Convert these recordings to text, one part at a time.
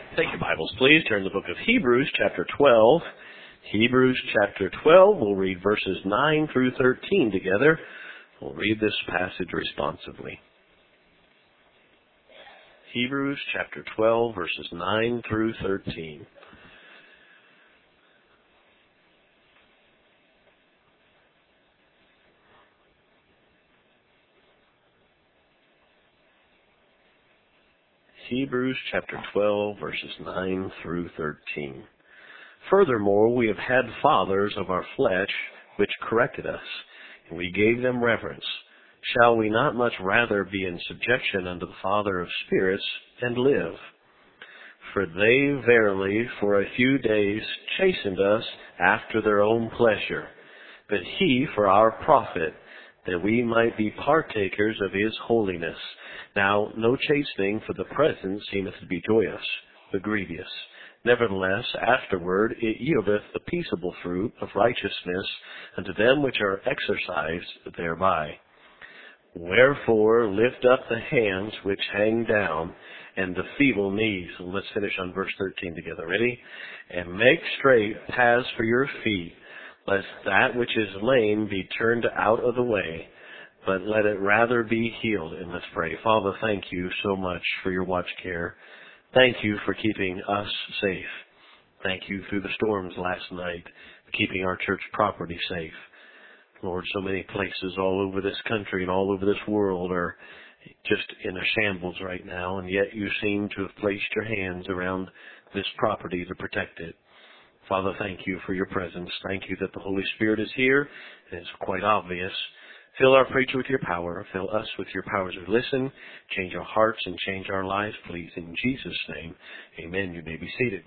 Take your Bibles, please. Turn to the book of Hebrews, chapter 12. Hebrews, chapter 12. We'll read verses 9 through 13 together. We'll read this passage responsively. Hebrews, chapter 12, verses 9 through 13. Hebrews chapter 12, verses 9 through 13. Furthermore, we have had fathers of our flesh which corrected us, and we gave them reverence. Shall we not much rather be in subjection unto the Father of spirits and live? For they verily for a few days chastened us after their own pleasure, but he for our profit, that we might be partakers of his holiness. Now no chastening for the present seemeth to be joyous, but grievous. Nevertheless, afterward it yieldeth the peaceable fruit of righteousness unto them which are exercised thereby. Wherefore lift up the hands which hang down, and the feeble knees. And let's finish on verse 13 together. Ready? And make straight paths for your feet, lest that which is lame be turned out of the way, but let it rather be healed. And let's pray. Father, thank you so much for your watch care. Thank you for keeping us safe. Thank you through the storms last night, for keeping our church property safe. Lord, so many places all over this country and all over this world are just in a shambles right now, and yet you seem to have placed your hands around this property to protect it. Father, thank you for your presence. Thank you that the Holy Spirit is here, and it's quite obvious. Fill our preacher with your power. Fill us with your power as we listen. Change our hearts and change our lives, please. In Jesus' name, amen. You may be seated.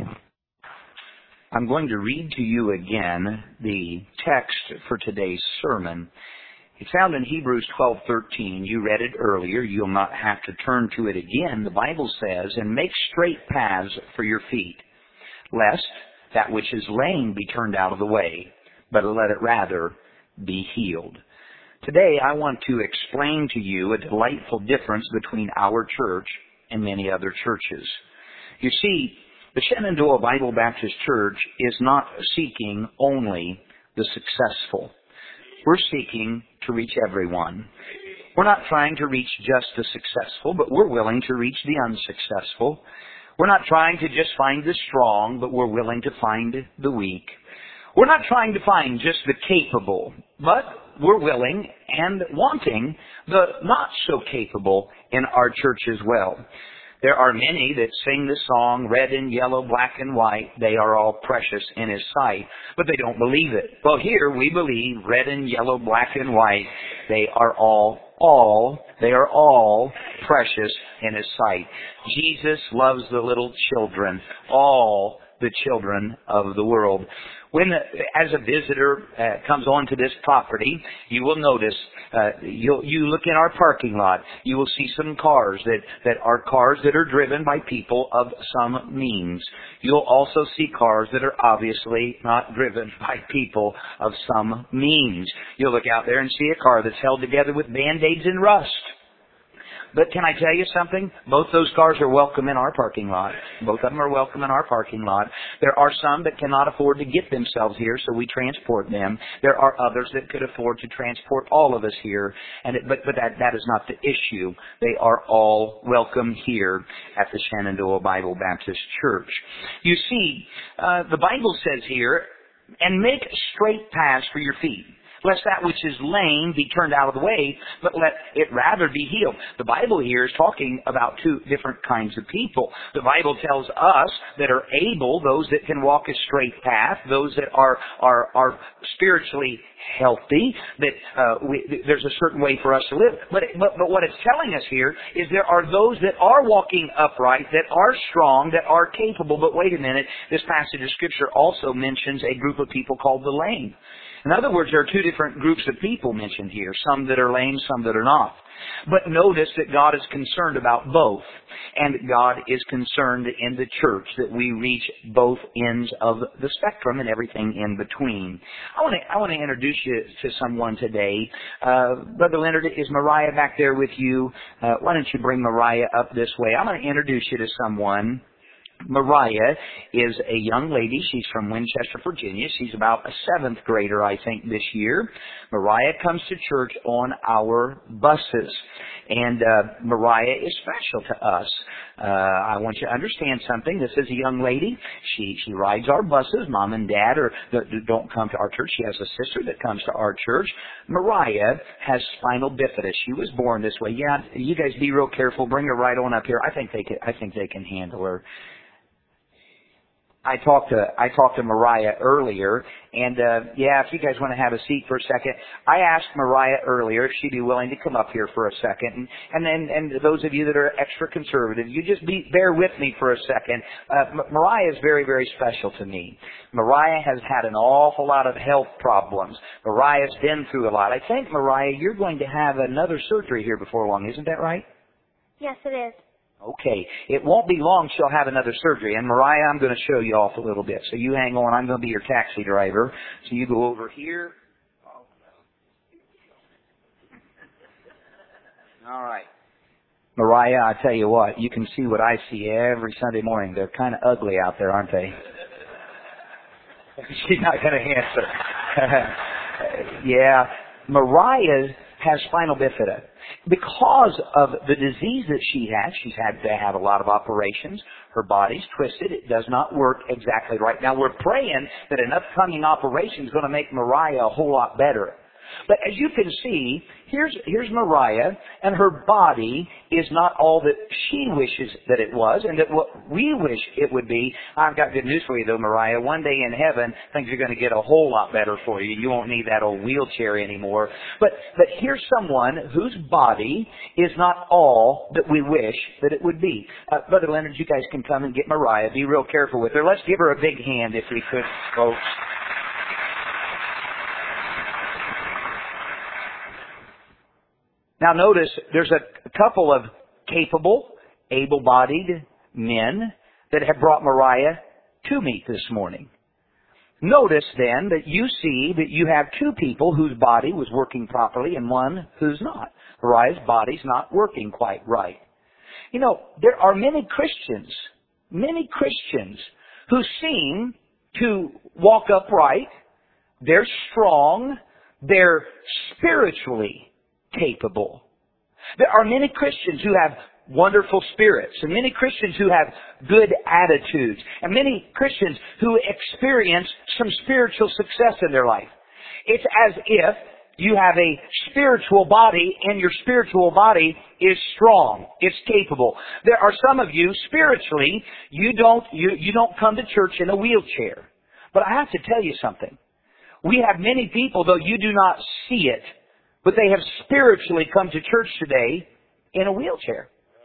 I'm going to read to you again the text for today's sermon. It's found in Hebrews 12:13. You read it earlier. You'll not have to turn to it again. The Bible says, and make straight paths for your feet, lest that which is lame be turned out of the way, but let it rather be healed. Today I want to explain to you a delightful difference between our church and many other churches. You see, the Shenandoah Bible Baptist Church is not seeking only the successful. We're seeking to reach everyone. We're not trying to reach just the successful, but we're willing to reach the unsuccessful. We're not trying to just find the strong, but we're willing to find the weak. We're not trying to find just the capable, but we're willing and wanting the not so capable in our church as well. There are many that sing the song, red and yellow, black and white, they are all precious in His sight, but they don't believe it. Well, here we believe red and yellow, black and white, they are all precious in His sight. Jesus loves the little children, all the children of the world. When, as a visitor comes onto this property, you will notice, you look in our parking lot, you will see some cars that are cars that are driven by people of some means. You'll also see cars that are obviously not driven by people of some means. You'll look out there and see a car that's held together with Band-Aids and rust. But can I tell you something? Both those cars are welcome in our parking lot. Both of them are welcome in our parking lot. There are some that cannot afford to get themselves here, so we transport them. There are others that could afford to transport all of us here. But that is not the issue. They are all welcome here at the Shenandoah Bible Baptist Church. You see, the Bible says here, and make straight paths for your feet, lest that which is lame be turned out of the way, but let it rather be healed. The Bible here is talking about two different kinds of people. The Bible tells us that are able, those that can walk a straight path, those that are spiritually healthy, that there's a certain way for us to live. But what it's telling us here is there are those that are walking upright, that are strong, that are capable. But wait a minute, this passage of Scripture also mentions a group of people called the lame. In other words, there are two different groups of people mentioned here, some that are lame, some that are not. But notice that God is concerned about both, and God is concerned in the church that we reach both ends of the spectrum and everything in between. I want to introduce you to someone today. Brother Leonard, is Mariah back there with you? Why don't you bring Mariah up this way? I'm going to introduce you to someone Mariah is a young lady. She's from Winchester, Virginia. She's about a 7th grader, I think, this year. Mariah comes to church on our buses. And Mariah is special to us. I want you to understand something. This is a young lady. She rides our buses. Mom and Dad don't come to our church. She has a sister that comes to our church. Mariah has spinal bifida. She was born this way. Yeah, you guys be real careful. Bring her right on up here. I think they can handle her. I talked to Mariah earlier, and if you guys want to have a seat for a second, I asked Mariah earlier if she'd be willing to come up here for a second, and those of you that are extra conservative, you just bear with me for a second. Mariah is very, very special to me. Mariah has had an awful lot of health problems. Mariah's been through a lot. I think, Mariah, you're going to have another surgery here before long, isn't that right? Yes, it is. Okay. It won't be long she'll have another surgery. And Mariah, I'm going to show you off a little bit. So you hang on. I'm going to be your taxi driver. So you go over here. All right. Mariah, I tell you what, you can see what I see every Sunday morning. They're kind of ugly out there, aren't they? She's not going to answer. Yeah. Mariah has spinal bifida. Because of the disease that she's had to have a lot of operations. Her body's twisted. It does not work exactly right. Now, we're praying that an upcoming operation is going to make Mariah a whole lot better. But as you can see, here's Mariah, and her body is not all that she wishes that it was, and that what we wish it would be. I've got good news for you, though, Mariah. One day in heaven, things are going to get a whole lot better for you. You won't need that old wheelchair anymore. But here's someone whose body is not all that we wish that it would be. Brother Leonard, you guys can come and get Mariah. Be real careful with her. Let's give her a big hand if we could, folks. Now notice, there's a couple of capable, able-bodied men that have brought Mariah to me this morning. Notice then that you see that you have two people whose body was working properly and one who's not. Mariah's body's not working quite right. You know, there are many Christians who seem to walk upright, they're strong, they're spiritually capable. There are many Christians who have wonderful spirits, and many Christians who have good attitudes, and many Christians who experience some spiritual success in their life. It's as if you have a spiritual body, and your spiritual body is strong. It's capable. There are some of you, spiritually, you don't come to church in a wheelchair. But I have to tell you something. We have many people, though you do not see it, but they have spiritually come to church today in a wheelchair.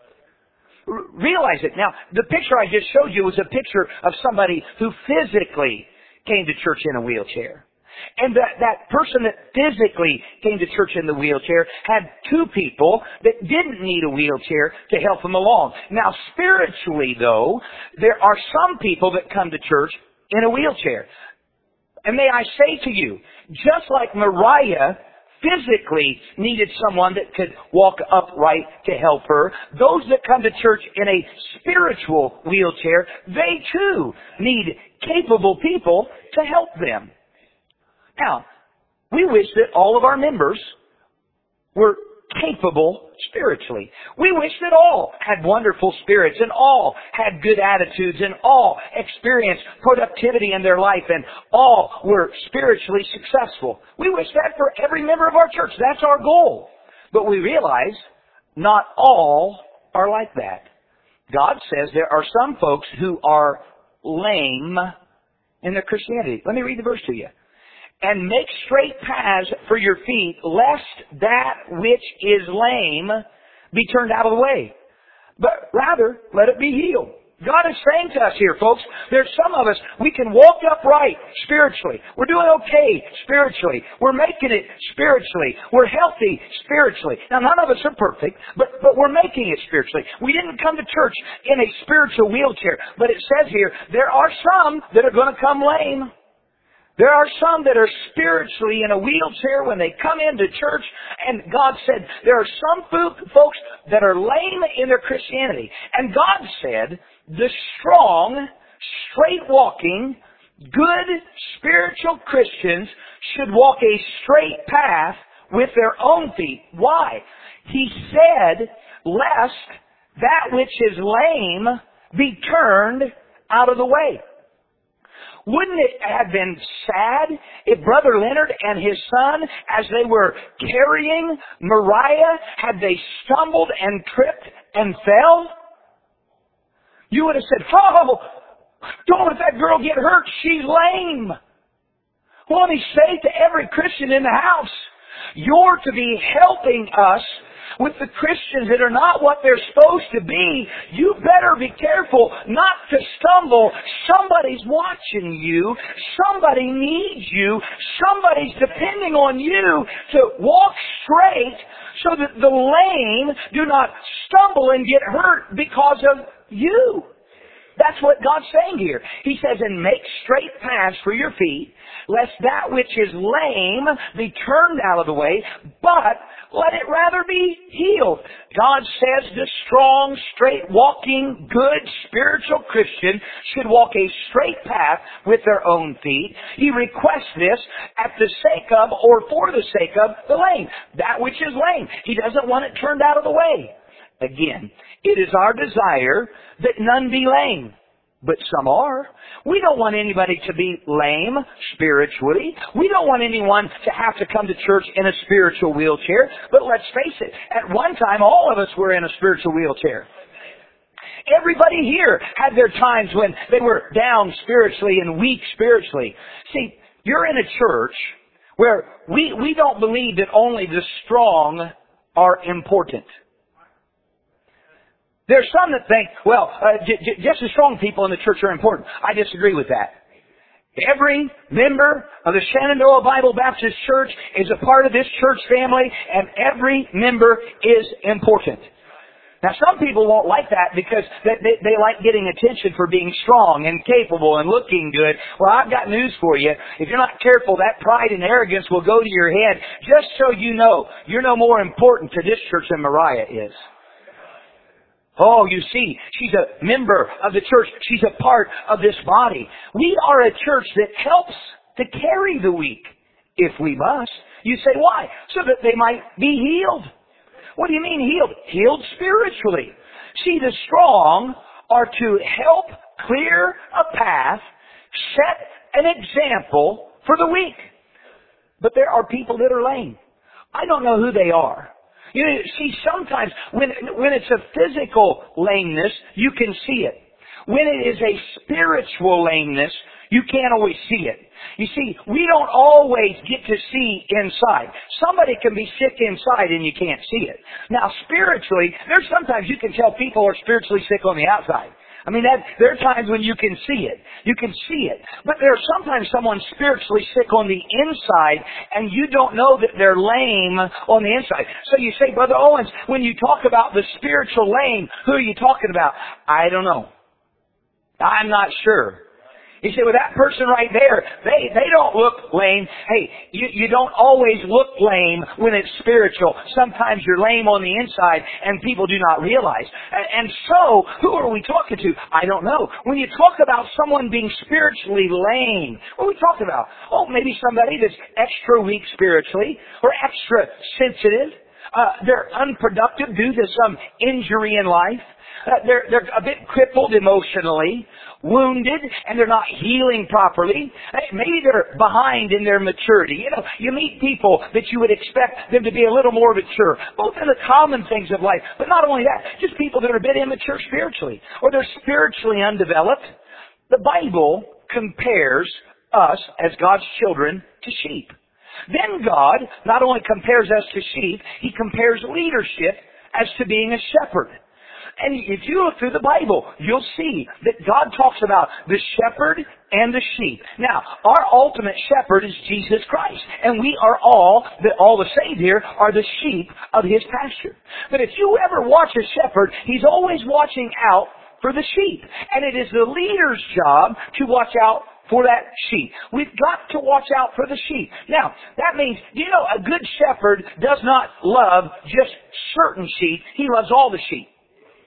Realize it. Now, the picture I just showed you was a picture of somebody who physically came to church in a wheelchair. And that person that physically came to church in the wheelchair had two people that didn't need a wheelchair to help them along. Now, spiritually, though, there are some people that come to church in a wheelchair. And may I say to you, just like Mariah physically needed someone that could walk upright to help her, those that come to church in a spiritual wheelchair, they too need capable people to help them. Now, we wish that all of our members were capable spiritually. We wish that all had wonderful spirits and all had good attitudes and all experienced productivity in their life and all were spiritually successful. We wish that for every member of our church. That's our goal. But we realize not all are like that. God says there are some folks who are lame in their Christianity. Let me read the verse to you. And make straight paths for your feet, lest that which is lame be turned out of the way. But rather, let it be healed. God is saying to us here, folks, there's some of us, we can walk upright spiritually. We're doing okay spiritually. We're making it spiritually. We're healthy spiritually. Now, none of us are perfect, but we're making it spiritually. We didn't come to church in a spiritual wheelchair, but it says here, there are some that are going to come lame. There are some that are spiritually in a wheelchair when they come into church, and God said there are some folks that are lame in their Christianity. And God said the strong, straight-walking, good spiritual Christians should walk a straight path with their own feet. Why? He said, lest that which is lame be turned out of the way. Wouldn't it have been sad if Brother Leonard and his son, as they were carrying Mariah, had they stumbled and tripped and fell? You would have said, oh, don't let that girl get hurt. She's lame. Well, let me say to every Christian in the house, you're to be helping us with the Christians that are not what they're supposed to be. You better be careful not to stumble. Somebody's watching you. Somebody needs you. Somebody's depending on you to walk straight so that the lame do not stumble and get hurt because of you. That's what God's saying here. He says, and make straight paths for your feet, lest that which is lame be turned out of the way, but let it rather be healed. God says the strong, straight-walking, good, spiritual Christian should walk a straight path with their own feet. He requests this at the sake of, or for the sake of, the lame. That which is lame. He doesn't want it turned out of the way. Again, it is our desire that none be lame. But some are. We don't want anybody to be lame spiritually. We don't want anyone to have to come to church in a spiritual wheelchair. But let's face it, at one time all of us were in a spiritual wheelchair. Everybody here had their times when they were down spiritually and weak spiritually. See, you're in a church where we don't believe that only the strong are important. There's some that think, well, just the strong people in the church are important. I disagree with that. Every member of the Shenandoah Bible Baptist Church is a part of this church family, and every member is important. Now, some people won't like that because they like getting attention for being strong and capable and looking good. Well, I've got news for you. If you're not careful, that pride and arrogance will go to your head. Just so you know, you're no more important to this church than Mariah is. Oh, you see, she's a member of the church. She's a part of this body. We are a church that helps to carry the weak, if we must. You say, why? So that they might be healed. What do you mean healed? Healed spiritually. See, the strong are to help clear a path, set an example for the weak. But there are people that are lame. I don't know who they are. You know, see, sometimes when it's a physical lameness, you can see it. When it is a spiritual lameness, you can't always see it. You see, we don't always get to see inside. Somebody can be sick inside and you can't see it. Now, spiritually, there's sometimes you can tell people are spiritually sick on the outside. I mean, there are times when you can see it. You can see it. But there's sometimes someone spiritually sick on the inside, and you don't know that they're lame on the inside. So you say, Brother Owens, when you talk about the spiritual lame, who are you talking about? I don't know. I'm not sure. You say, well, that person right there, they don't look lame. Hey, you don't always look lame when it's spiritual. Sometimes you're lame on the inside and people do not realize. And so, who are we talking to? I don't know. When you talk about someone being spiritually lame, what are we talking about? Oh, maybe somebody that's extra weak spiritually or extra sensitive. They're unproductive due to some injury in life. They're a bit crippled emotionally, wounded, and they're not healing properly. Maybe they're behind in their maturity. You know, you meet people that you would expect them to be a little more mature, both in the common things of life, but not only that, just people that are a bit immature spiritually, or they're spiritually undeveloped. The Bible compares us as God's children to sheep. Then God not only compares us to sheep, He compares leadership as to being a shepherd. And if you look through the Bible, you'll see that God talks about the shepherd and the sheep. Now, our ultimate shepherd is Jesus Christ. And we are all the saved here, are the sheep of His pasture. But if you ever watch a shepherd, he's always watching out for the sheep. And it is the leader's job to watch out for that sheep. We've got to watch out for the sheep. Now, that means, a good shepherd does not love just certain sheep. He loves all the sheep.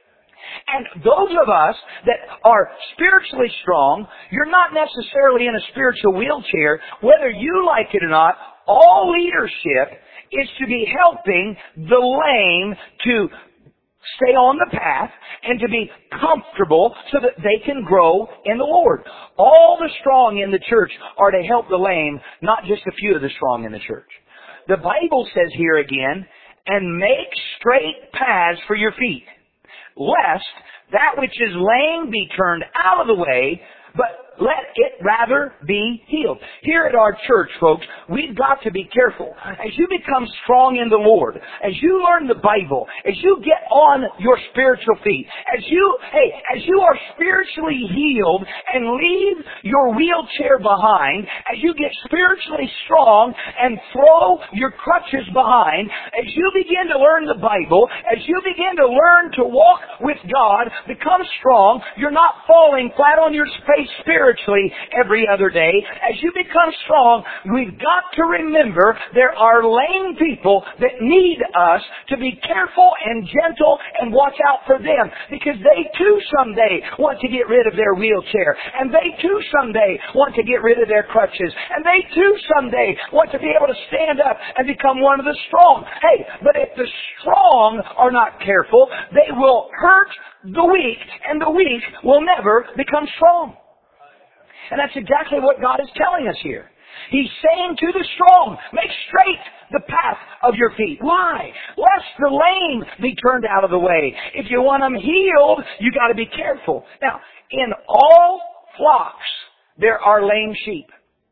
And those of us that are spiritually strong, you're not necessarily in a spiritual wheelchair. Whether you like it or not, all leadership is to be helping the lame to stay on the path and to be comfortable so that they can grow in the Lord. All the strong in the church are to help the lame, not just a few of the strong in the church. The Bible says here again, and make straight paths for your feet, lest that which is lame be turned out of the way, but let it rather be healed. Here at our church, folks, we've got to be careful. As you become strong in the Lord, as you learn the Bible, as you get on your spiritual feet, as you are spiritually healed and leave your wheelchair behind, as you get spiritually strong and throw your crutches behind, as you begin to learn the Bible, as you begin to learn to walk with God, become strong, you're not falling flat on your face spiritually every other day. As you become strong, we've got to remember there are lame people that need us to be careful and gentle and watch out for them, because they too someday want to get rid of their wheelchair, and they too someday want to get rid of their crutches, and they too someday want to be able to stand up and become one of the strong. Hey, but if the strong are not careful, they will hurt the weak, and the weak will never become strong. And that's exactly what God is telling us here. He's saying to the strong, make straight the path of your feet. Why? Lest the lame be turned out of the way. If you want them healed, you got to be careful. Now, in all flocks, there are lame sheep.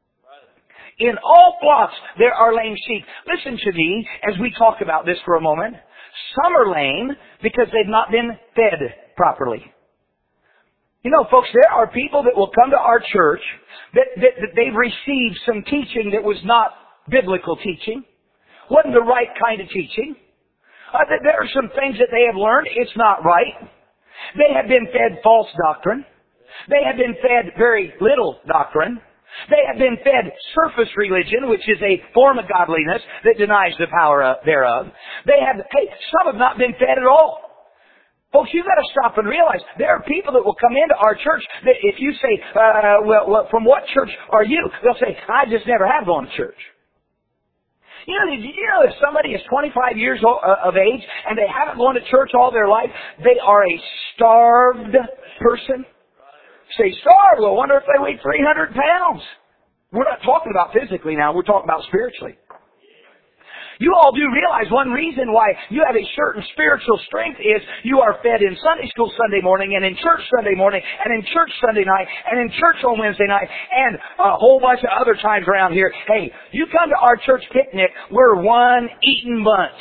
In all flocks, there are lame sheep. Listen to me as we talk about this for a moment. Some are lame because they've not been fed properly. You know, folks, there are people that will come to our church that they've received some teaching that was not biblical teaching, wasn't the right kind of teaching. There are some things that they have learned, it's not right. They have been fed false doctrine. They have been fed very little doctrine. They have been fed surface religion, which is a form of godliness that denies the power thereof. Some have not been fed at all. Folks, you've got to stop and realize there are people that will come into our church that if you say, from what church are you? They'll say, I just never have gone to church. You know, if somebody is 25 years of age and they haven't gone to church all their life, they are a starved person. Say, starved? Well, I wonder if they weigh 300 pounds. We're not talking about physically now. We're talking about spiritually. You all do realize one reason why you have a certain spiritual strength is you are fed in Sunday school Sunday morning, and in church Sunday morning, and in church Sunday night, and in church on Wednesday night, and a whole bunch of other times around here. Hey, you come to our church picnic, we're one eating bunch.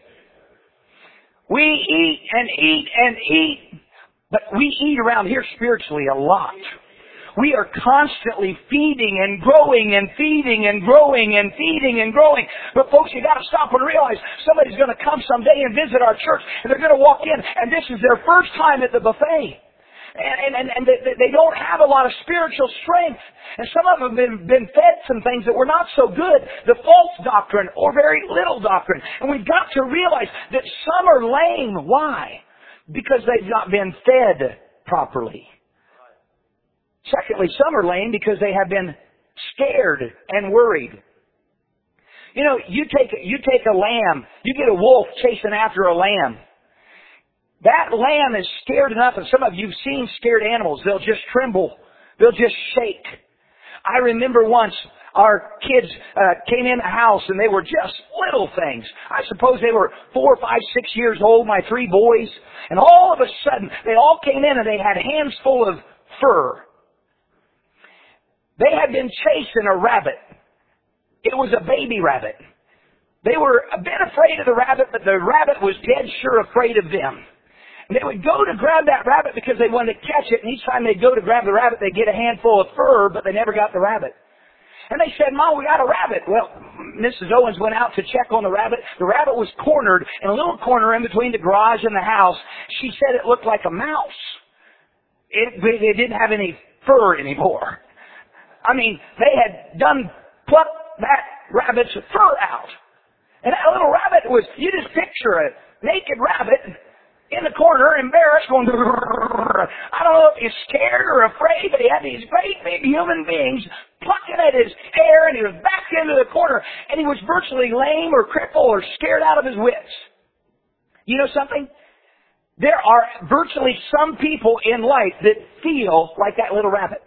We eat and eat and eat, but we eat around here spiritually a lot. We are constantly feeding and growing and feeding and growing and feeding and growing. But folks, you got to stop and realize somebody's going to come someday and visit our church, and they're going to walk in, and this is their first time at the buffet. And they don't have a lot of spiritual strength. And some of them have been fed some things that were not so good, the false doctrine or very little doctrine. And we've got to realize that some are lame. Why? Because they've not been fed properly. Secondly, some are lame because they have been scared and worried. You know, you take a lamb, you get a wolf chasing after a lamb. That lamb is scared enough, and some of you have seen scared animals. They'll just tremble. They'll just shake. I remember once our kids came in the house, and they were just little things. I suppose they were 4, 5, 6 years old, my 3 boys. And all of a sudden, they all came in, and they had hands full of fur. They had been chasing a rabbit. It was a baby rabbit. They were a bit afraid of the rabbit, but the rabbit was dead sure afraid of them. And they would go to grab that rabbit because they wanted to catch it, and each time they'd go to grab the rabbit, they'd get a handful of fur, but they never got the rabbit. And they said, Mom, we got a rabbit. Well, Mrs. Owens went out to check on the rabbit. The rabbit was cornered in a little corner in between the garage and the house. She said it looked like a mouse. It didn't have any fur anymore. I mean, they had plucked that rabbit's fur out. And that little rabbit was, you just picture a naked rabbit, in the corner, embarrassed, going, I don't know if he's scared or afraid, but he had these great big human beings plucking at his hair, and he was backed into the corner, and he was virtually lame or crippled or scared out of his wits. You know something? There are virtually some people in life that feel like that little rabbit.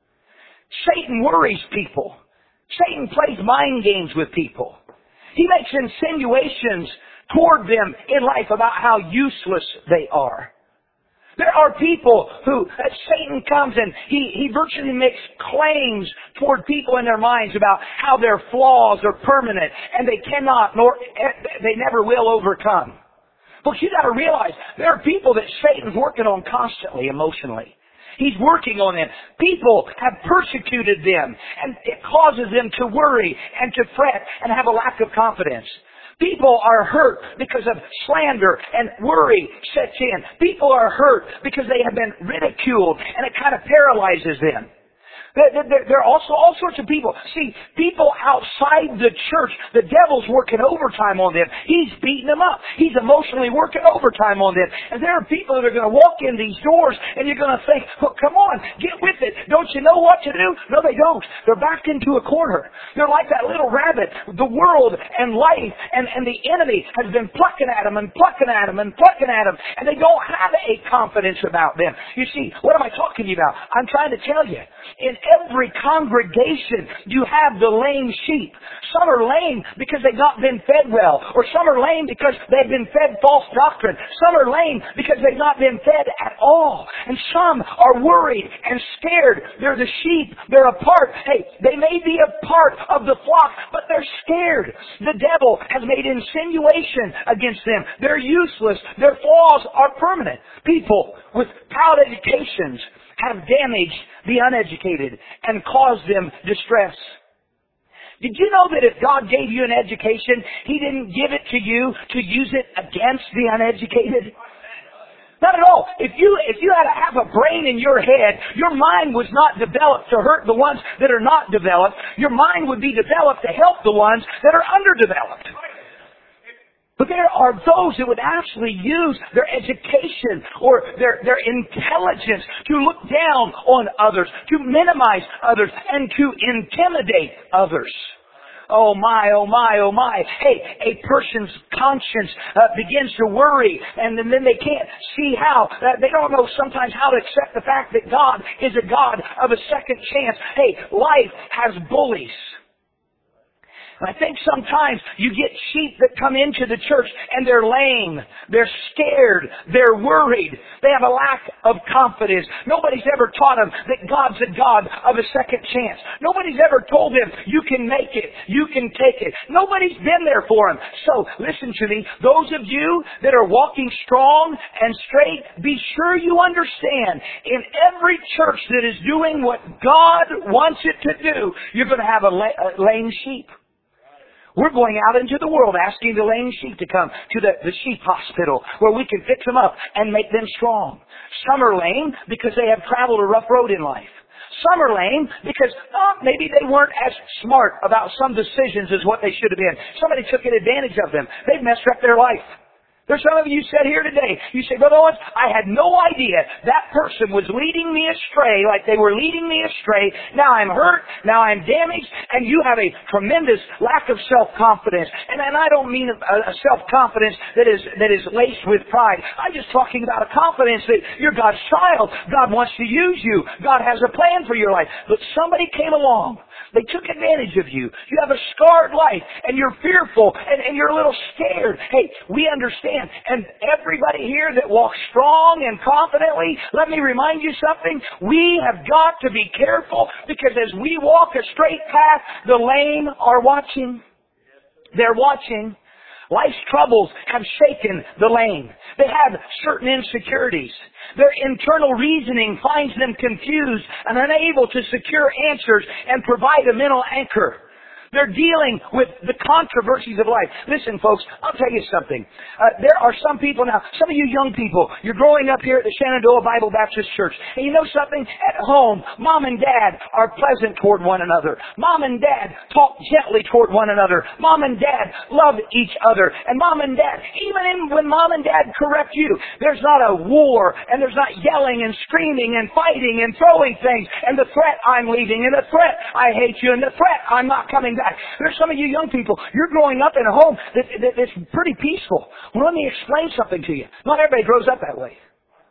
Satan worries people. Satan plays mind games with people. He makes insinuations toward them in life about how useless they are. There are people who, Satan comes and he virtually makes claims toward people in their minds about how their flaws are permanent and they cannot, nor they never will overcome. But you got to realize there are people that Satan's working on constantly emotionally. He's working on them. People have persecuted them, and it causes them to worry and to fret and have a lack of confidence. People are hurt because of slander and worry sets in. People are hurt because they have been ridiculed, and it kind of paralyzes them. There are also all sorts of people. See, people outside the church, the devil's working overtime on them. He's beating them up. He's emotionally working overtime on them. And there are people that are going to walk in these doors and you're going to think, well, come on, get with it. Don't you know what to do? No, they don't. They're backed into a corner. They're like that little rabbit. The world and life and the enemy has been plucking at them and plucking at them and plucking at them. And they don't have a confidence about them. You see, what am I talking to you about? I'm trying to tell you. In every congregation, you have the lame sheep. Some are lame because they've not been fed well. Or some are lame because they've been fed false doctrine. Some are lame because they've not been fed at all. And some are worried and scared. They're the sheep. They're a part. Hey, they may be a part of the flock, but they're scared. The devil has made insinuation against them. They're useless. Their flaws are permanent. People with proud educations have damaged the uneducated and caused them distress. Did you know that if God gave you an education, He didn't give it to you to use it against the uneducated? Not at all. If you had to have a brain in your head, your mind was not developed to hurt the ones that are not developed. Your mind would be developed to help the ones that are underdeveloped. But there are those that would actually use their education or their intelligence to look down on others, to minimize others, and to intimidate others. Oh my, oh my, oh my. Hey, a person's conscience begins to worry, and then they can't see how. They don't know sometimes how to accept the fact that God is a God of a second chance. Hey, life has bullies. And I think sometimes you get sheep that come into the church and they're lame, they're scared, they're worried, they have a lack of confidence. Nobody's ever taught them that God's a God of a second chance. Nobody's ever told them, you can make it, you can take it. Nobody's been there for them. So, listen to me, those of you that are walking strong and straight, be sure you understand, in every church that is doing what God wants it to do, you're going to have a lame sheep. We're going out into the world asking the lame sheep to come to the sheep hospital where we can fix them up and make them strong. Some are lame because they have traveled a rough road in life. Some are lame because maybe they weren't as smart about some decisions as what they should have been. Somebody took advantage of them. They've messed up their life. There's some of you said here today, you say, Brother Owens, I had no idea that person was leading me astray like they were leading me astray. Now I'm hurt, now I'm damaged, and you have a tremendous lack of self-confidence. And I don't mean a self-confidence that is laced with pride. I'm just talking about a confidence that you're God's child. God wants to use you. God has a plan for your life. But somebody came along. They took advantage of you. You have a scarred life, and you're fearful, and you're a little scared. Hey, we understand. And everybody here that walks strong and confidently, let me remind you something. We have got to be careful, because as we walk a straight path, the lame are watching. They're watching. Life's troubles have shaken the lame. They have certain insecurities. Their internal reasoning finds them confused and unable to secure answers and provide a mental anchor. They're dealing with the controversies of life. Listen, folks, I'll tell you something. There are some people now, some of you young people, you're growing up here at the Shenandoah Bible Baptist Church. And you know something? At home, Mom and Dad are pleasant toward one another. Mom and Dad talk gently toward one another. Mom and Dad love each other. And Mom and Dad, when Mom and Dad correct you, there's not a war, and there's not yelling and screaming and fighting and throwing things, and the threat, I'm leaving, and the threat, I hate you, and the threat, I'm not coming back. There's some of you young people, you're growing up in a home that's pretty peaceful. Well, let me explain something to you. Not everybody grows up that way.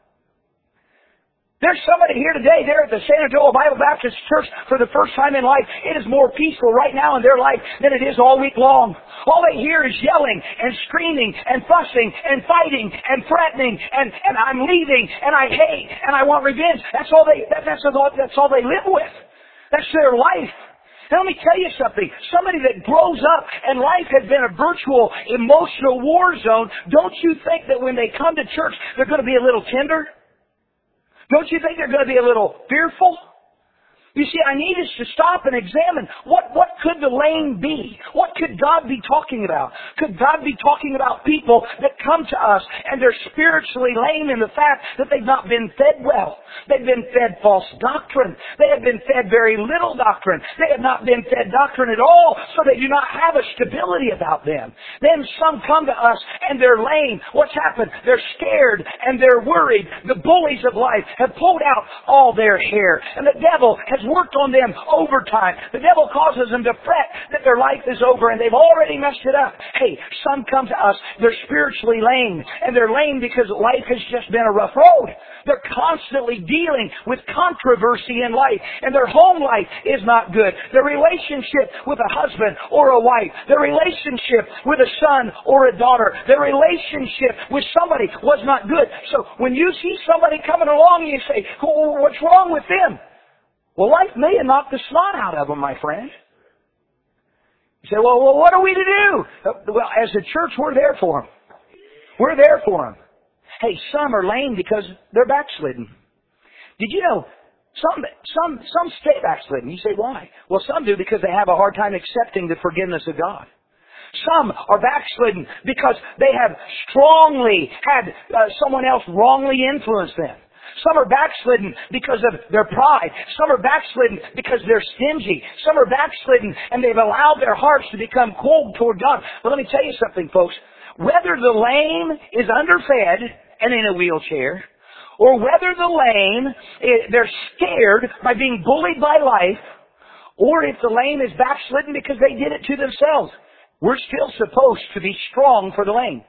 There's somebody here today, they're at the Shenandoah Bible Baptist Church for the first time in life. It is more peaceful right now in their life than it is all week long. All they hear is yelling and screaming and fussing and fighting and threatening and I'm leaving and I hate and I want revenge. That's all they live with. That's their life. Now let me tell you something. Somebody that grows up and life has been a virtual emotional war zone, don't you think that when they come to church, they're going to be a little tender? Don't you think they're going to be a little fearful? You see, I need us to stop and examine what could the lame be? What could God be talking about? Could God be talking about people that come to us and they're spiritually lame in the fact that they've not been fed well? They've been fed false doctrine. They have been fed very little doctrine. They have not been fed doctrine at all, so they do not have a stability about them. Then some come to us and they're lame. What's happened? They're scared and they're worried. The bullies of life have pulled out all their hair, and the devil has worked on them overtime. The devil causes them to fret that their life is over and they've already messed it up. Hey, some come to us, they're spiritually lame, and they're lame because life has just been a rough road. They're constantly dealing with controversy in life, and their home life is not good. Their relationship with a husband or a wife, their relationship with a son or a daughter, their relationship with somebody was not good. So when you see somebody coming along, you say, oh, what's wrong with them? Well, life may have knocked the snot out of them, my friend. You say, well, what are we to do? Well, as a church, we're there for them. We're there for them. Hey, some are lame because they're backslidden. Did you know some stay backslidden? You say, why? Well, some do because they have a hard time accepting the forgiveness of God. Some are backslidden because they have strongly had someone else wrongly influence them. Some are backslidden because of their pride. Some are backslidden because they're stingy. Some are backslidden and they've allowed their hearts to become cold toward God. But let me tell you something, folks. Whether the lame is underfed and in a wheelchair, or whether the lame, they're scared by being bullied by life, or if the lame is backslidden because they did it to themselves, we're still supposed to be strong for the lame.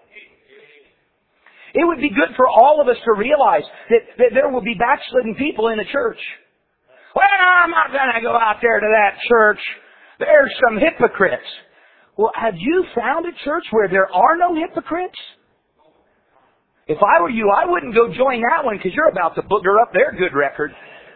It would be good for all of us to realize that there will be backslidden people in the church. Well, I'm not going to go out there to that church. There's some hypocrites. Well, have you found a church where there are no hypocrites? If I were you, I wouldn't go join that one because you're about to booger up their good record.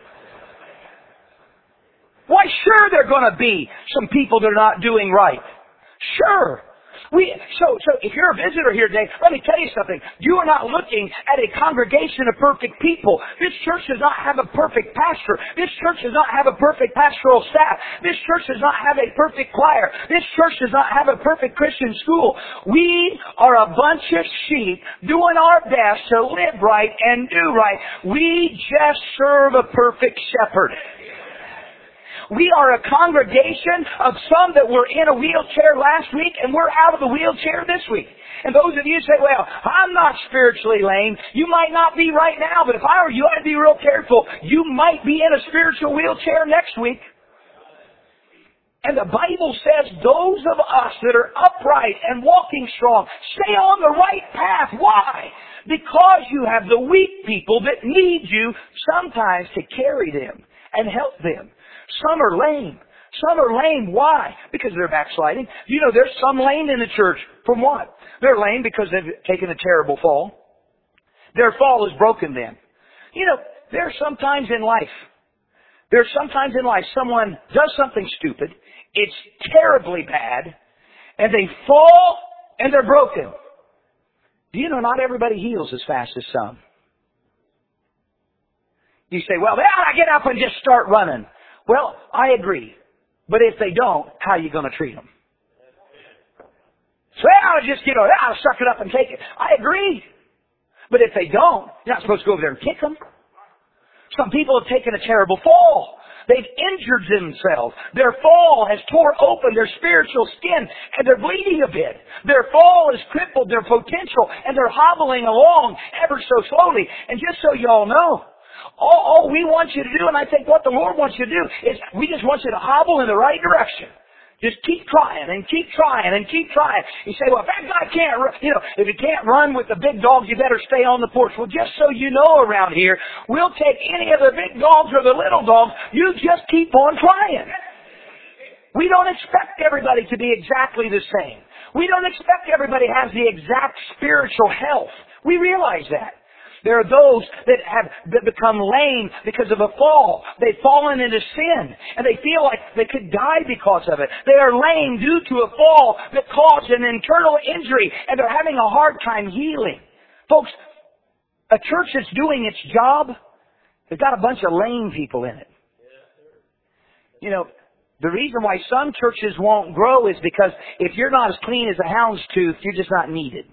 Why, sure there are going to be some people that are not doing right. Sure. So if you're a visitor here today, let me tell you something. You are not looking at a congregation of perfect people. This church does not have a perfect pastor. This church does not have a perfect pastoral staff. This church does not have a perfect choir. This church does not have a perfect Christian school. We are a bunch of sheep doing our best to live right and do right. We just serve a perfect shepherd. We are a congregation of some that were in a wheelchair last week and we're out of the wheelchair this week. And those of you say, well, I'm not spiritually lame. You might not be right now, but if I were you, I'd be real careful. You might be in a spiritual wheelchair next week. And the Bible says those of us that are upright and walking strong stay on the right path. Why? Because you have the weak people that need you sometimes to carry them and help them. Some are lame. Some are lame. Why? Because they're backsliding. You know, there's some lame in the church. From what? They're lame because they've taken a terrible fall. Their fall has broken them. You know, there's sometimes in life someone does something stupid. It's terribly bad. And they fall and they're broken. Do you know not everybody heals as fast as some? You say, well, they ought to get up and just start running. Well, I agree. But if they don't, how are you going to treat them? So I'll just, I'll suck it up and take it. I agree. But if they don't, you're not supposed to go over there and kick them. Some people have taken a terrible fall. They've injured themselves. Their fall has tore open their spiritual skin, and they're bleeding a bit. Their fall has crippled their potential, and they're hobbling along ever so slowly. And just so you all know, all we want you to do, and I think what the Lord wants you to do, is we just want you to hobble in the right direction. Just keep trying and keep trying and keep trying. You say, well, if that guy can't run, if he can't run with the big dogs, you better stay on the porch. Well, just so you know around here, we'll take any of the big dogs or the little dogs. You just keep on trying. We don't expect everybody to be exactly the same. We don't expect everybody has the exact spiritual health. We realize that. There are those that become lame because of a fall. They've fallen into sin, and they feel like they could die because of it. They are lame due to a fall that caused an internal injury, and they're having a hard time healing. Folks, a church that's doing its job has got a bunch of lame people in it. The reason why some churches won't grow is because if you're not as clean as a hound's tooth, you're just not needed.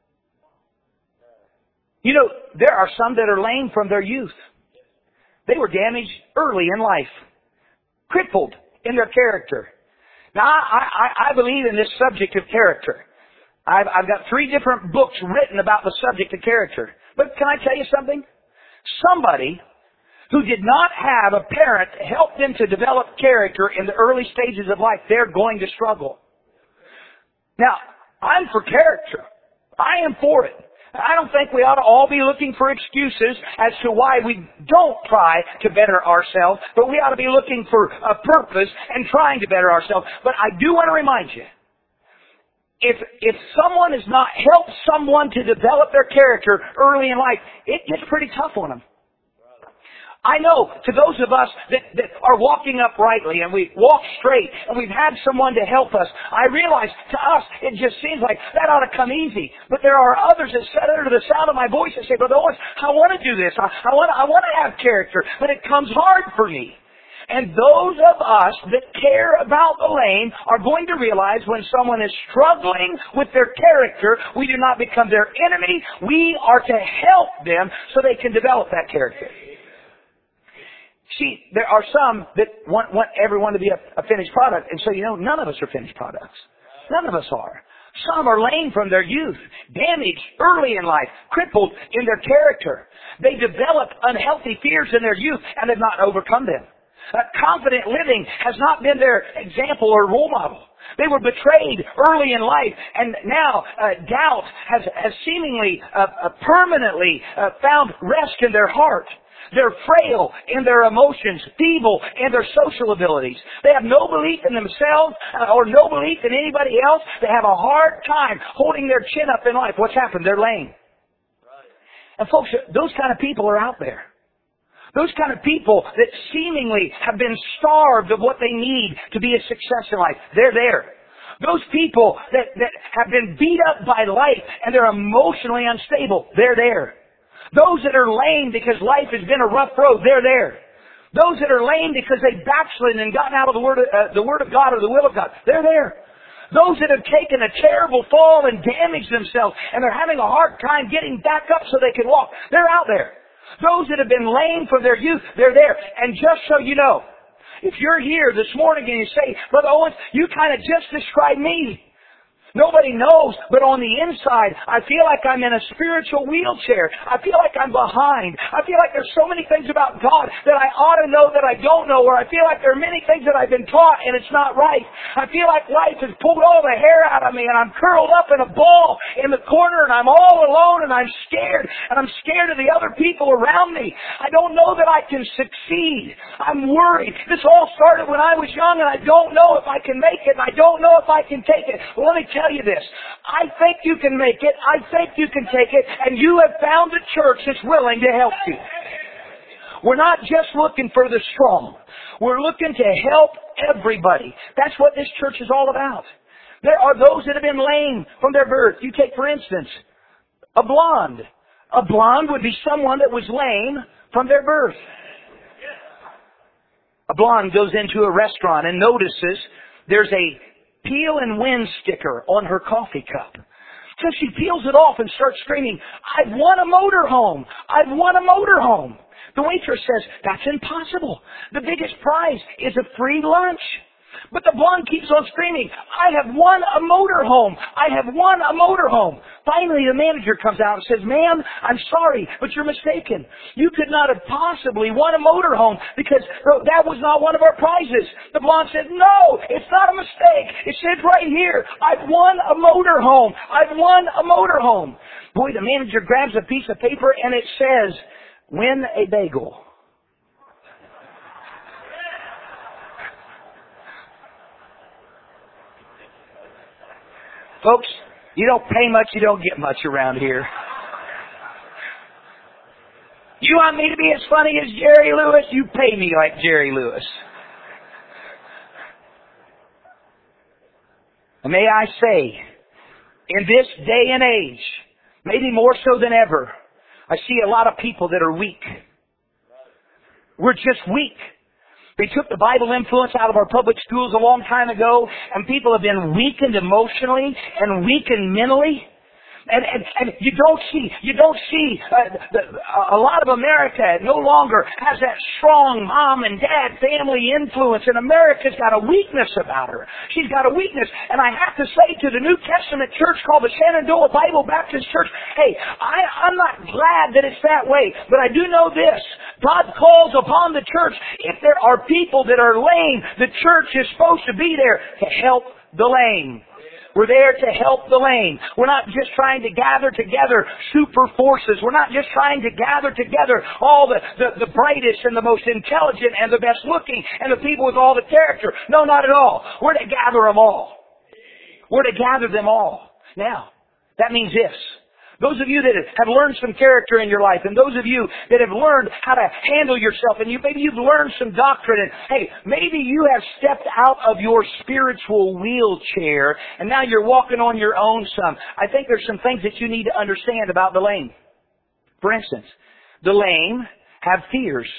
There are some that are lame from their youth. They were damaged early in life, crippled in their character. Now, I believe in this subject of character. I've got 3 different books written about the subject of character. But can I tell you something? Somebody who did not have a parent help them to develop character in the early stages of life, they're going to struggle. Now, I'm for character. I am for it. I don't think we ought to all be looking for excuses as to why we don't try to better ourselves, but we ought to be looking for a purpose and trying to better ourselves. But I do want to remind you, if someone has not helped someone to develop their character early in life, it gets pretty tough on them. I know, to those of us that are walking uprightly and we walk straight and we've had someone to help us, I realize to us it just seems like that ought to come easy. But there are others that sit under the sound of my voice and say, Brother Owens, I want to do this. I want to have character, but it comes hard for me. And those of us that care about the lame are going to realize when someone is struggling with their character, we do not become their enemy. We are to help them so they can develop that character. See, there are some that want everyone to be a finished product. And so, none of us are finished products. None of us are. Some are lame from their youth, damaged early in life, crippled in their character. They developed unhealthy fears in their youth and have not overcome them. Confident living has not been their example or role model. They were betrayed early in life, and now doubt has seemingly permanently found rest in their heart. They're frail in their emotions, feeble in their social abilities. They have no belief in themselves or no belief in anybody else. They have a hard time holding their chin up in life. What's happened? They're lame. And folks, those kind of people are out there. Those kind of people that seemingly have been starved of what they need to be a success in life, they're there. Those people that have been beat up by life and they're emotionally unstable, they're there. Those that are lame because life has been a rough road, they're there. Those that are lame because they've backslidden and gotten out of the Word of God or the will of God, they're there. Those that have taken a terrible fall and damaged themselves and they're having a hard time getting back up so they can walk, they're out there. Those that have been lame from their youth, they're there. And just so you know, if you're here this morning and you say, Brother Owens, you kind of just described me. Nobody knows, but on the inside, I feel like I'm in a spiritual wheelchair. I feel like I'm behind. I feel like there's so many things about God that I ought to know that I don't know, or I feel like there are many things that I've been taught and it's not right. I feel like life has pulled all the hair out of me and I'm curled up in a ball in the corner and I'm all alone and I'm scared of the other people around me. I don't know that I can succeed. I'm worried. This all started when I was young and I don't know if I can make it and I don't know if I can take it. Well, let me tell you this. I think you can make it. I think you can take it. And you have found a church that's willing to help you. We're not just looking for the strong. We're looking to help everybody. That's what this church is all about. There are those that have been lame from their birth. You take, for instance, a blonde. A blonde would be someone that was lame from their birth. A blonde goes into a restaurant and notices there's a peel and win sticker on her coffee cup. So she peels it off and starts screaming, "I've won a motorhome! I've won a motorhome!" The waitress says, "That's impossible. The biggest prize is a free lunch." But the blonde keeps on screaming, "I have won a motorhome! I have won a motorhome!" Finally, the manager comes out and says, "Ma'am, I'm sorry, but you're mistaken. You could not have possibly won a motorhome because that was not one of our prizes." The blonde said, "No, it's not a mistake. It says right here, I've won a motorhome. I've won a motorhome." Boy, the manager grabs a piece of paper and it says, "Win a bagel." Folks, you don't pay much, you don't get much around here. You want me to be as funny as Jerry Lewis? You pay me like Jerry Lewis. And may I say, in this day and age, maybe more so than ever, I see a lot of people that are weak. We're just weak. They took the Bible influence out of our public schools a long time ago, and people have been weakened emotionally and weakened mentally. And you don't see a lot of America no longer has that strong mom and dad family influence, and America's got a weakness about her. She's got a weakness. And I have to say to the New Testament church called the Shenandoah Bible Baptist Church, hey, I'm not glad that it's that way, but I do know this. God calls upon the church. If there are people that are lame, the church is supposed to be there to help the lame. We're there to help the lame. We're not just trying to gather together super forces. We're not just trying to gather together all the brightest and the most intelligent and the best looking and the people with all the character. No, not at all. We're to gather them all. We're to gather them all. Now, that means this. Those of you that have learned some character in your life, and those of you that have learned how to handle yourself, and maybe you've learned some doctrine, and hey, maybe you have stepped out of your spiritual wheelchair, and now you're walking on your own some. I think there's some things that you need to understand about the lame. For instance, the lame have fears.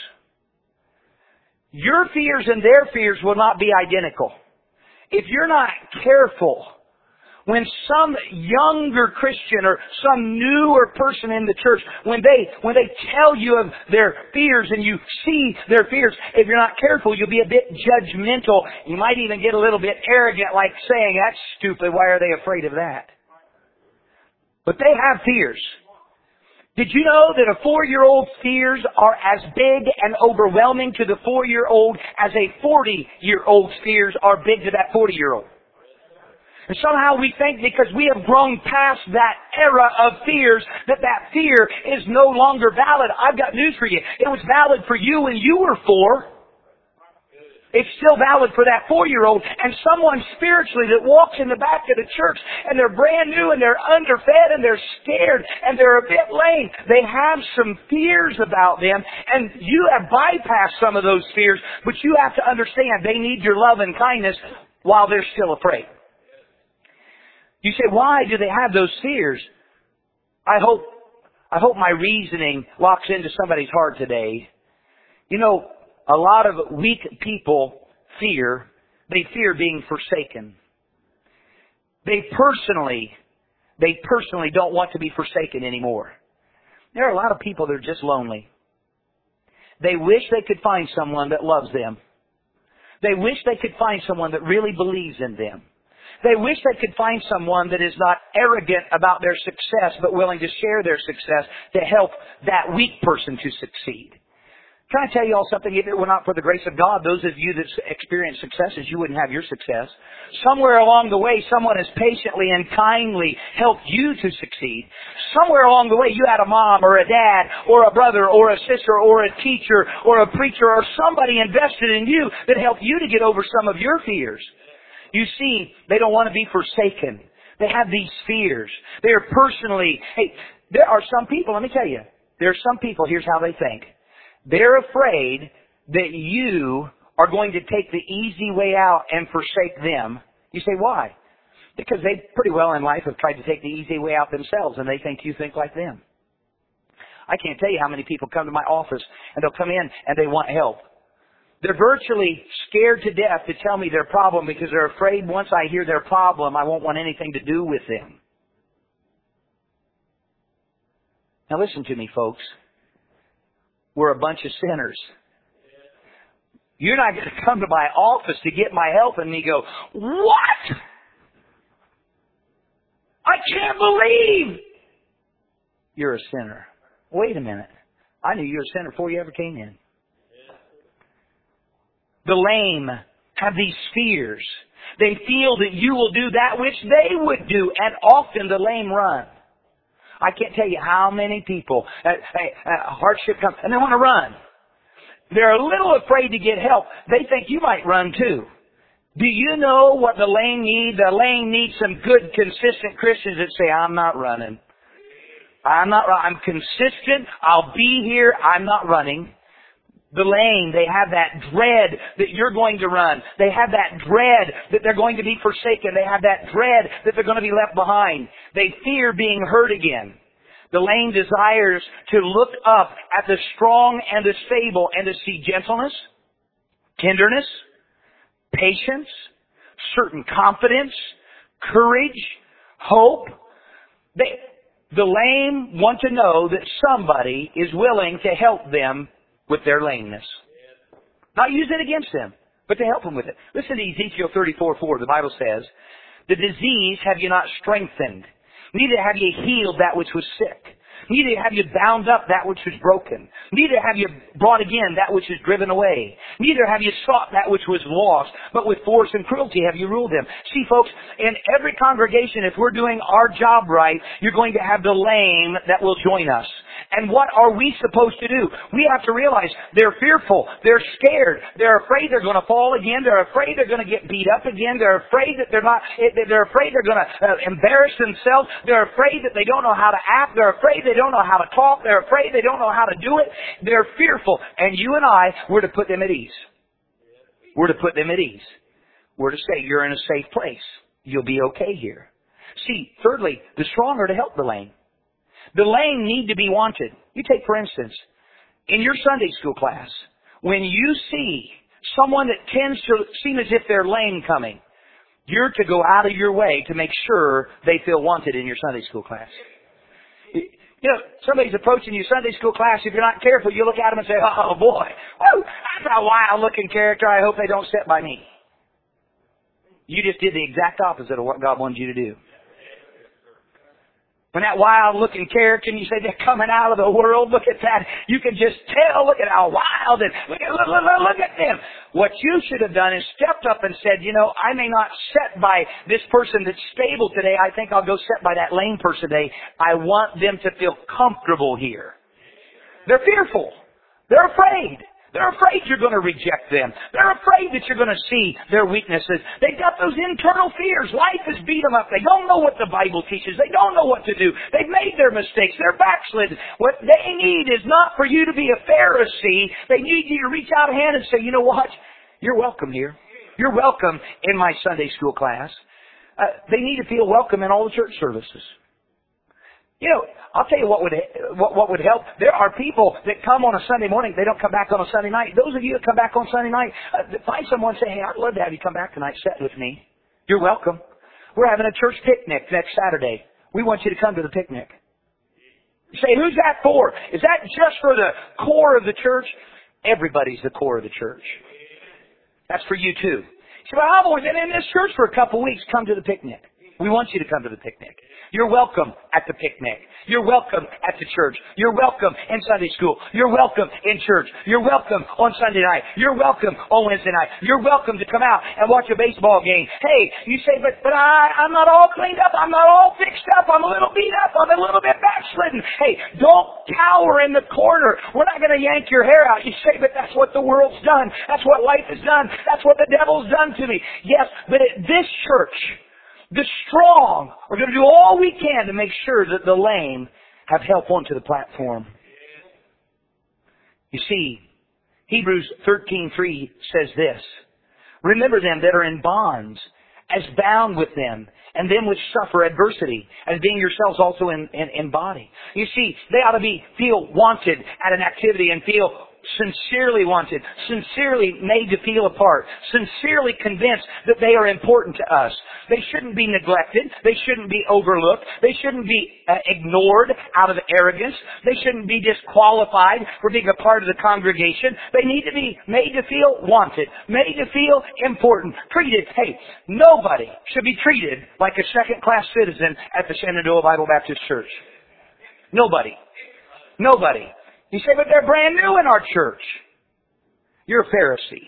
Your fears and their fears will not be identical. If you're not careful, when some younger Christian or some newer person in the church, when they tell you of their fears and you see their fears, if you're not careful, you'll be a bit judgmental. You might even get a little bit arrogant, like saying, "That's stupid. Why are they afraid of that?" But they have fears. Did you know that a 4-year-old's fears are as big and overwhelming to the 4-year-old as a 40-year-old's fears are big to that 40-year-old? And somehow we think because we have grown past that era of fears that fear is no longer valid. I've got news for you. It was valid for you when you were 4. It's still valid for that 4-year-old. And someone spiritually that walks in the back of the church and they're brand new and they're underfed and they're scared and they're a bit lame. They have some fears about them, and you have bypassed some of those fears, but you have to understand they need your love and kindness while they're still afraid. You say, why do they have those fears? I hope my reasoning locks into somebody's heart today. You know, a lot of weak people fear being forsaken. They personally don't want to be forsaken anymore. There are a lot of people that are just lonely. They wish they could find someone that loves them. They wish they could find someone that really believes in them. They wish they could find someone that is not arrogant about their success, but willing to share their success to help that weak person to succeed. Can I tell you all something? If it were not for the grace of God, those of you that experience successes, you wouldn't have your success. Somewhere along the way, someone has patiently and kindly helped you to succeed. Somewhere along the way, you had a mom or a dad or a brother or a sister or a teacher or a preacher or somebody invested in you that helped you to get over some of your fears. You see, they don't want to be forsaken. They have these fears. They are personally, there are some people, let me tell you, there are some people, here's how they think. They're afraid that you are going to take the easy way out and forsake them. You say, why? Because they pretty well in life have tried to take the easy way out themselves, and they think you think like them. I can't tell you how many people come to my office, and they'll come in and they want help. They're virtually scared to death to tell me their problem because they're afraid once I hear their problem, I won't want anything to do with them. Now listen to me, folks. We're a bunch of sinners. You're not going to come to my office to get my help and me go, what? I can't believe you're a sinner. Wait a minute. I knew you were a sinner before you ever came in. The lame have these fears. They feel that you will do that which they would do, and often the lame run. I can't tell you how many people, hardship comes, and they want to run. They're a little afraid to get help. They think you might run too. Do you know what the lame need? The lame need some good, consistent Christians that say, I'm not running. I'm consistent. I'll be here. I'm not running. The lame, they have that dread that you're going to run. They have that dread that they're going to be forsaken. They have that dread that they're going to be left behind. They fear being hurt again. The lame desires to look up at the strong and the stable and to see gentleness, tenderness, patience, certain confidence, courage, hope. The lame want to know that somebody is willing to help them with their lameness. Not use it against them, but to help them with it. Listen to Ezekiel 34:4. The Bible says, the disease have you not strengthened, neither have you healed that which was sick. Neither have you bound up that which was broken. Neither have you brought again that which is driven away. Neither have you sought that which was lost, but with force and cruelty have you ruled them. See, folks, in every congregation, if we're doing our job right, you're going to have the lame that will join us. And what are we supposed to do? We have to realize they're fearful. They're scared. They're afraid they're going to fall again. They're afraid they're going to get beat up again. They're afraid that they're afraid they're going to embarrass themselves. They're afraid that they don't know how to act. They're afraid they don't know how to talk. They're afraid they don't know how to do it. They're fearful. And you and I, we're to put them at ease. We're to put them at ease. We're to say, you're in a safe place. You'll be okay here. See, thirdly, the strong are to help the lame. The lame need to be wanted. You take, for instance, in your Sunday school class, when you see someone that tends to seem as if they're lame coming, you're to go out of your way to make sure they feel wanted in your Sunday school class. You know, somebody's approaching your Sunday school class. If you're not careful, you look at them and say, oh boy, whoa, that's a wild-looking character. I hope they don't sit by me. You just did the exact opposite of what God wanted you to do. When that wild-looking character, and you say they're coming out of the world, look at that. You can just tell, look at how wild, and look at them. What you should have done is stepped up and said, you know, I may not sit by this person that's stable today. I think I'll go sit by that lame person today. I want them to feel comfortable here. They're fearful. They're afraid. They're afraid you're going to reject them. They're afraid that you're going to see their weaknesses. They've got those internal fears. Life has beat them up. They don't know what the Bible teaches. They don't know what to do. They've made their mistakes. They're backslidden. What they need is not for you to be a Pharisee. They need you to reach out a hand and say, you know what? You're welcome here. You're welcome in my Sunday school class. They need to feel welcome in all the church services. You know, I'll tell you what would help. There are people that come on a Sunday morning. They don't come back on a Sunday night. Those of you that come back on Sunday night, find someone and say, hey, I'd love to have you come back tonight, sit with me. You're welcome. We're having a church picnic next Saturday. We want you to come to the picnic. You say, who's that for? Is that just for the core of the church? Everybody's the core of the church. That's for you too. You say, well, I've only been in this church for a couple of weeks. Come to the picnic. We want you to come to the picnic. You're welcome at the picnic. You're welcome at the church. You're welcome in Sunday school. You're welcome in church. You're welcome on Sunday night. You're welcome on Wednesday night. You're welcome to come out and watch a baseball game. Hey, you say, but I'm not all cleaned up. I'm not all fixed up. I'm a little beat up. I'm a little bit backslidden. Hey, don't cower in the corner. We're not going to yank your hair out. You say, but that's what the world's done. That's what life has done. That's what the devil's done to me. Yes, but at this church, the strong are going to do all we can to make sure that the lame have help onto the platform. You see, Hebrews 13:3 says this, remember them that are in bonds, as bound with them, and them which suffer adversity, as being yourselves also in body. You see, they ought to feel wanted at an activity and feel sincerely wanted, sincerely made to feel a part, sincerely convinced that they are important to us. They shouldn't be neglected. They shouldn't be overlooked. They shouldn't be ignored out of arrogance. They shouldn't be disqualified for being a part of the congregation. They need to be made to feel wanted, made to feel important, treated. Hey, nobody should be treated like a second-class citizen at the Shenandoah Bible Baptist Church. Nobody. Nobody. You say, but they're brand new in our church. You're a Pharisee.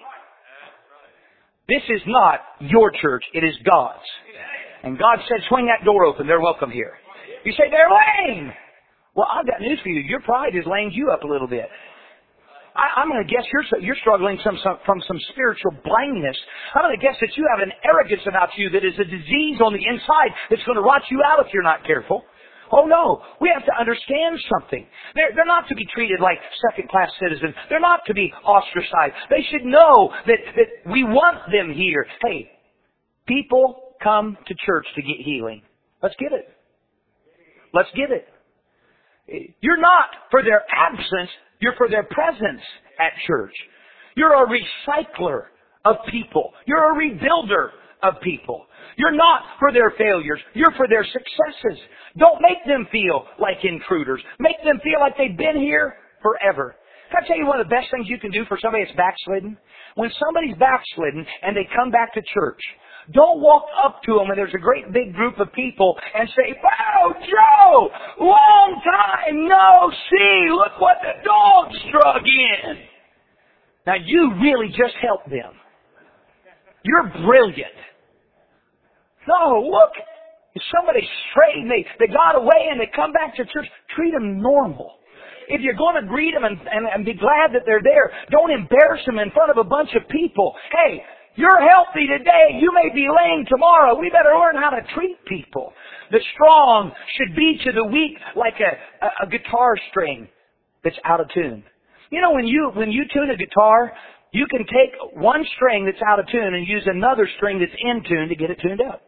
This is not your church. It is God's. And God said, swing that door open. They're welcome here. You say, they're lame. Well, I've got news for you. Your pride has lamed you up a little bit. I'm going to guess you're struggling from some spiritual blindness. I'm going to guess that you have an arrogance about you that is a disease on the inside that's going to rot you out if you're not careful. Oh no, we have to understand something. They're not to be treated like second-class citizens. They're not to be ostracized. They should know that we want them here. Hey, people come to church to get healing. Let's get it. Let's get it. You're not for their absence, you're for their presence at church. You're a recycler of people. You're a rebuilder of people. You're not for their failures. You're for their successes. Don't make them feel like intruders. Make them feel like they've been here forever. Can I tell you one of the best things you can do for somebody that's backslidden? When somebody's backslidden and they come back to church, don't walk up to them when there's a great big group of people and say, "Wow, Joe, long time no see. Look what the dog's drug in." Now you really just helped them. You're brilliant. No, look, if somebody strayed and they got away and they come back to church, treat them normal. If you're going to greet them and be glad that they're there, don't embarrass them in front of a bunch of people. Hey, you're healthy today. You may be lame tomorrow. We better learn how to treat people. The strong should be to the weak like a guitar string that's out of tune. You know, when you tune a guitar, you can take one string that's out of tune and use another string that's in tune to get it tuned up.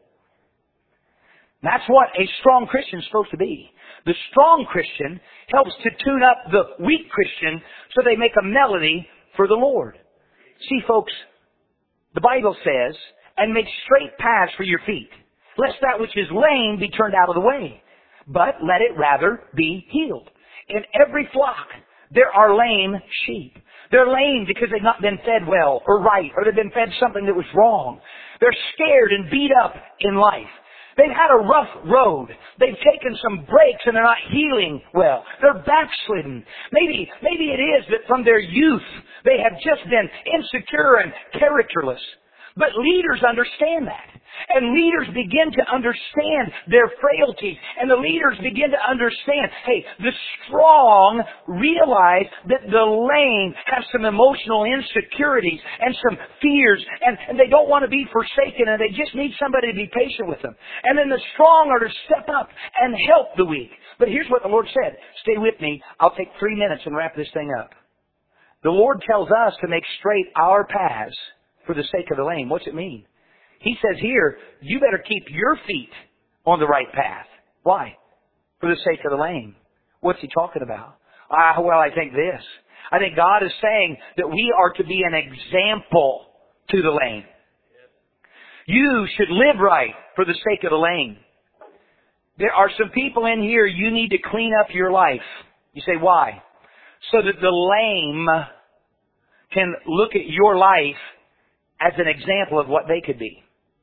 That's what a strong Christian is supposed to be. The strong Christian helps to tune up the weak Christian so they make a melody for the Lord. See, folks, the Bible says, and make straight paths for your feet, lest that which is lame be turned out of the way, but let it rather be healed. In every flock, there are lame sheep. They're lame because they've not been fed well or right, or they've been fed something that was wrong. They're scared and beat up in life. They've had a rough road. They've taken some breaks and they're not healing well. They're backslidden. Maybe it is that from their youth they have just been insecure and characterless. But leaders understand that. And leaders begin to understand their frailties. And the leaders begin to understand, hey, the strong realize that the lame have some emotional insecurities and some fears. And they don't want to be forsaken. And they just need somebody to be patient with them. And then the strong are to step up and help the weak. But here's what the Lord said. Stay with me. I'll take 3 minutes and wrap this thing up. The Lord tells us to make straight our paths for the sake of the lame. What's it mean? He says here, you better keep your feet on the right path. Why? For the sake of the lame. What's he talking about? Well, I think this. I think God is saying that we are to be an example to the lame. You should live right for the sake of the lame. There are some people in here, you need to clean up your life. You say, why? So that the lame can look at your life as an example of what they could be.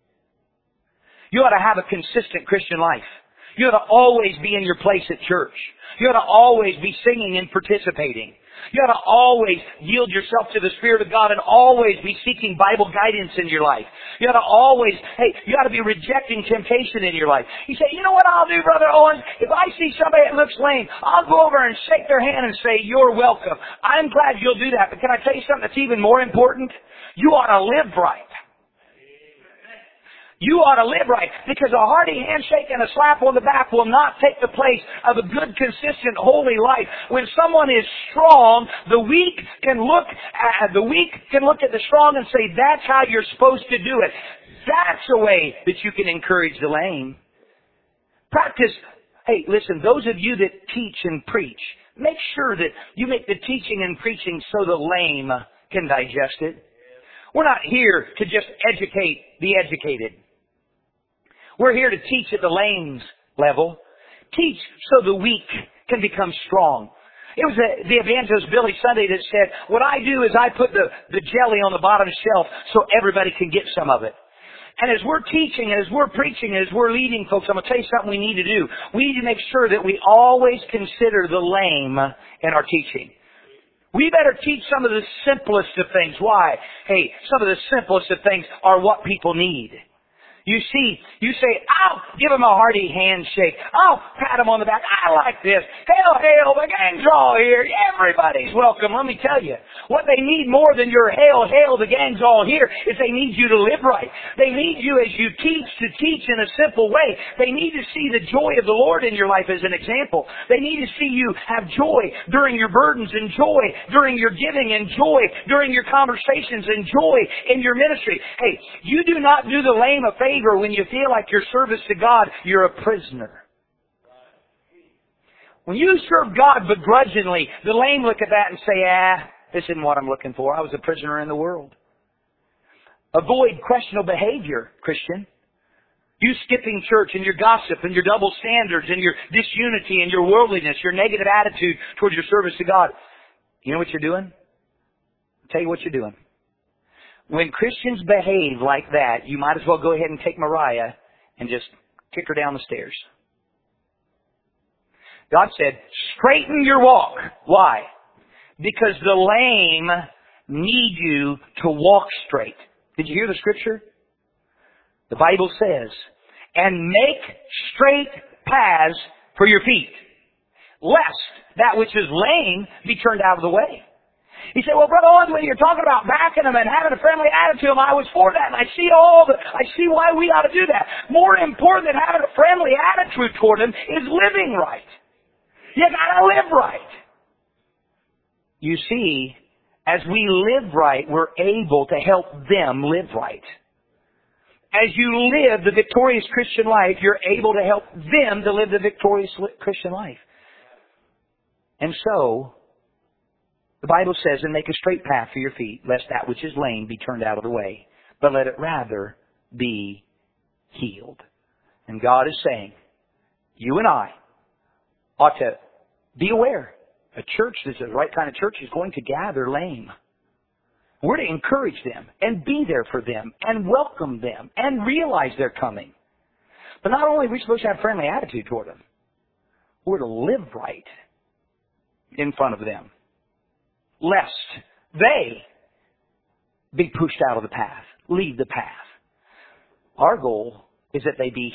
You ought to have a consistent Christian life. You ought to always be in your place at church. You ought to always be singing and participating. You ought to always yield yourself to the Spirit of God and always be seeking Bible guidance in your life. You ought to always, you ought to be rejecting temptation in your life. You say, you know what I'll do, Brother Owen? If I see somebody that looks lame, I'll go over and shake their hand and say, you're welcome. I'm glad you'll do that. But can I tell you something that's even more important? You ought to live right. You ought to live right, because a hearty handshake and a slap on the back will not take the place of a good, consistent, holy life. When someone is strong, the weak can look at the strong and say, that's how you're supposed to do it. That's a way that you can encourage the lame. Practice. Hey, listen, those of you that teach and preach, Make sure that you make the teaching and preaching so the lame can digest it. We're not here to just educate the educated. We're here to teach at the lame's level. Teach so the weak can become strong. It was the evangelist Billy Sunday that said, what I do is I put the jelly on the bottom shelf so everybody can get some of it. And as we're teaching, and as we're preaching, and as we're leading folks, I'm going to tell you something we need to do. We need to make sure that we always consider the lame in our teaching. We better teach some of the simplest of things. Why? Hey, some of the simplest of things are what people need. You see, you say, I'll give him a hearty handshake. I'll pat him on the back. I like this. Hail, hail, the gang's all here. Everybody's welcome. Let me tell you, what they need more than your hail, hail, the gang's all here is they need you to live right. They need you as you teach to teach in a simple way. They need to see the joy of the Lord in your life as an example. They need to see you have joy during your burdens and joy during your giving and joy during your conversations and joy in your ministry. Hey, you do not do the lame a favor when you feel like your service to God, you're a prisoner. When you serve God begrudgingly, the lame look at that and say, this isn't what I'm looking for. I was a prisoner in the world. Avoid questionable behavior, Christian. You skipping church and your gossip and your double standards and your disunity and your worldliness, your negative attitude towards your service to God. You know what you're doing? I'll tell you what you're doing. When Christians behave like that, you might as well go ahead and take Mariah and just kick her down the stairs. God said, straighten your walk. Why? Because the lame need you to walk straight. Did you hear the scripture? The Bible says, and make straight paths for your feet, lest that which is lame be turned out of the way. He said, well, Brother Owens, when you're talking about backing them and having a friendly attitude to them, I was for that, and I see why we ought to do that. More important than having a friendly attitude toward them is living right. You gotta live right. You see, as we live right, we're able to help them live right. As you live the victorious Christian life, you're able to help them to live the victorious Christian life. And so, the Bible says, and make a straight path for your feet, lest that which is lame be turned out of the way, but let it rather be healed. And God is saying, you and I ought to be aware. A church that's the right kind of church is going to gather lame. We're to encourage them and be there for them and welcome them and realize they're coming. But not only are we supposed to have a friendly attitude toward them, we're to live right in front of them, lest they be pushed out of the path, leave the path. Our goal is that they be